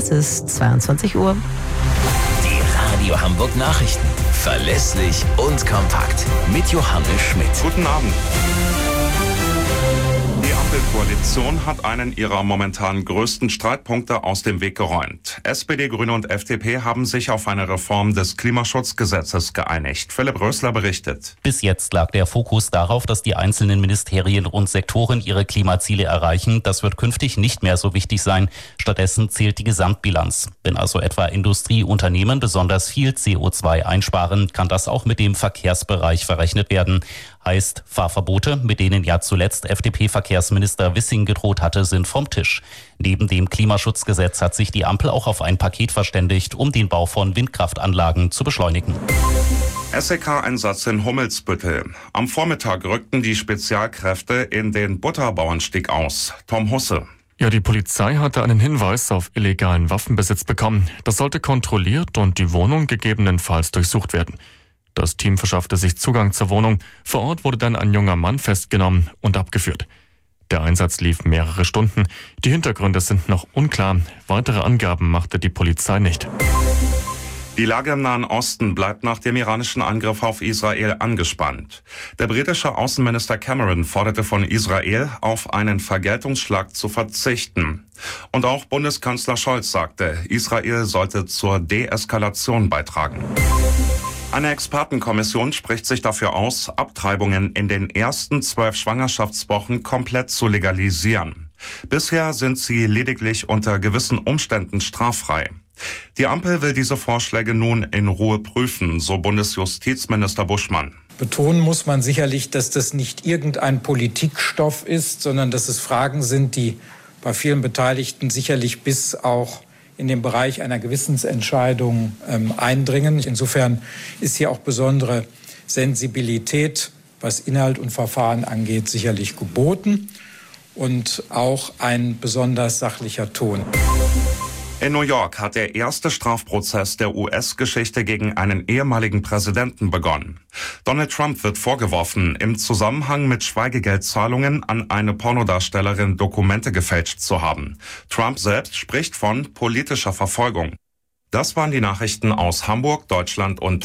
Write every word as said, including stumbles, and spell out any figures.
Es ist zweiundzwanzig Uhr. Die Radio Hamburg Nachrichten. Verlässlich und kompakt. Mit Johannes Schmidt. Guten Abend. Die Ampelkoalition hat einen ihrer momentan größten Streitpunkte aus dem Weg geräumt. S P D, Grüne und F D P haben sich auf eine Reform des Klimaschutzgesetzes geeinigt. Philipp Rösler berichtet. Bis jetzt lag der Fokus darauf, dass die einzelnen Ministerien und Sektoren ihre Klimaziele erreichen. Das wird künftig nicht mehr so wichtig sein. Stattdessen zählt die Gesamtbilanz. Wenn also etwa Industrieunternehmen besonders viel C O zwei einsparen, kann das auch mit dem Verkehrsbereich verrechnet werden. Heißt, Fahrverbote, mit denen ja zuletzt F D P-Verkehrsminister Wissing gedroht hatte, sind vom Tisch. Neben dem Klimaschutzgesetz hat sich die Ampel auch auf ein Paket verständigt, um den Bau von Windkraftanlagen zu beschleunigen. S E K-Einsatz in Hummelsbüttel. Am Vormittag rückten die Spezialkräfte in den Butterbauernstieg aus. Tom Husse. Ja, die Polizei hatte einen Hinweis auf illegalen Waffenbesitz bekommen. Das sollte kontrolliert und die Wohnung gegebenenfalls durchsucht werden. Das Team verschaffte sich Zugang zur Wohnung. Vor Ort wurde dann ein junger Mann festgenommen und abgeführt. Der Einsatz lief mehrere Stunden. Die Hintergründe sind noch unklar. Weitere Angaben machte die Polizei nicht. Die Lage im Nahen Osten bleibt nach dem iranischen Angriff auf Israel angespannt. Der britische Außenminister Cameron forderte von Israel, auf einen Vergeltungsschlag zu verzichten. Und auch Bundeskanzler Scholz sagte, Israel sollte zur Deeskalation beitragen. Eine Expertenkommission spricht sich dafür aus, Abtreibungen in den ersten zwölf Schwangerschaftswochen komplett zu legalisieren. Bisher sind sie lediglich unter gewissen Umständen straffrei. Die Ampel will diese Vorschläge nun in Ruhe prüfen, so Bundesjustizminister Buschmann. Betonen muss man sicherlich, dass das nicht irgendein Politikstoff ist, sondern dass es Fragen sind, die bei vielen Beteiligten sicherlich bis auch in den Bereich einer Gewissensentscheidung ähm, eindringen. Insofern ist hier auch besondere Sensibilität, was Inhalt und Verfahren angeht, sicherlich geboten und auch ein besonders sachlicher Ton. In New York hat der erste Strafprozess der U S-Geschichte gegen einen ehemaligen Präsidenten begonnen. Donald Trump wird vorgeworfen, im Zusammenhang mit Schweigegeldzahlungen an eine Pornodarstellerin Dokumente gefälscht zu haben. Trump selbst spricht von politischer Verfolgung. Das waren die Nachrichten aus Hamburg, Deutschland und